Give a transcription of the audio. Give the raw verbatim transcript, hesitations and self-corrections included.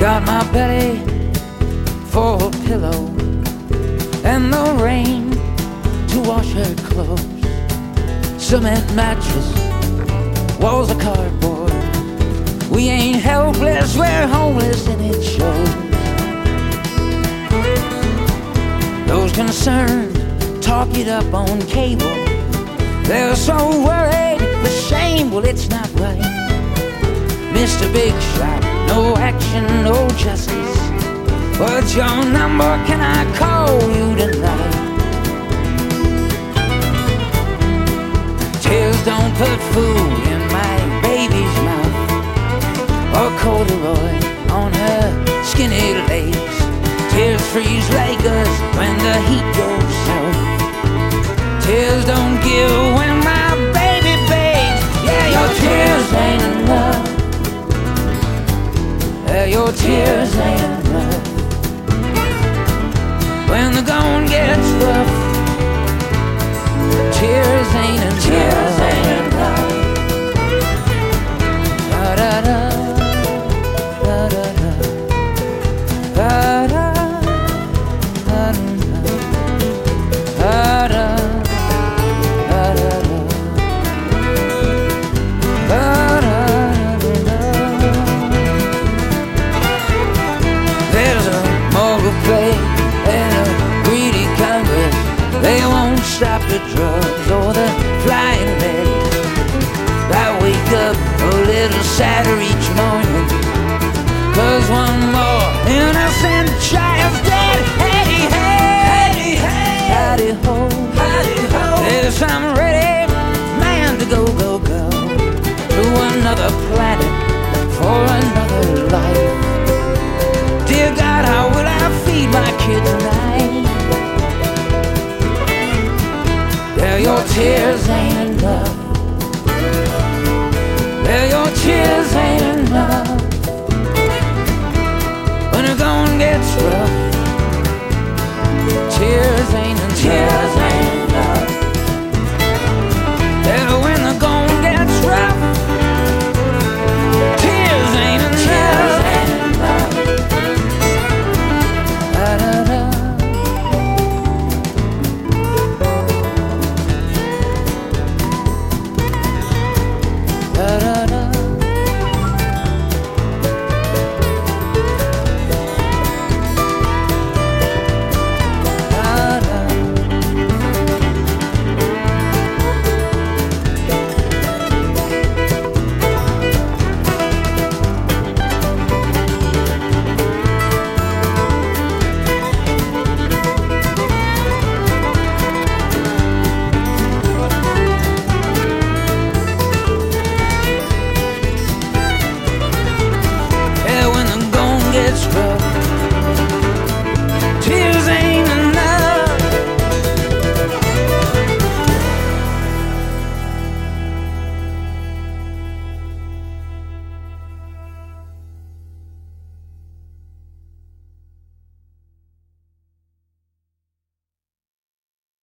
Got my belly for a pillow and the rain to wash her clothes. Cement mattress, walls of cardboard. We ain't helpless, we're homeless, and it shows. Those concerned talk it up on cable. They're so worried, the shame, well, it's not right. Mister Big Shot, no action, no justice. What's your number? Can I call you tonight? Tears don't put food in my baby's mouth, or corduroy on her skinny legs. Tears freeze like us when the heat goes south. Tears don't give when my baby begs. Yeah, your tears ain't enough. Yeah, your tears ain't enough. When the going gets rough, tears ain't enough. Tears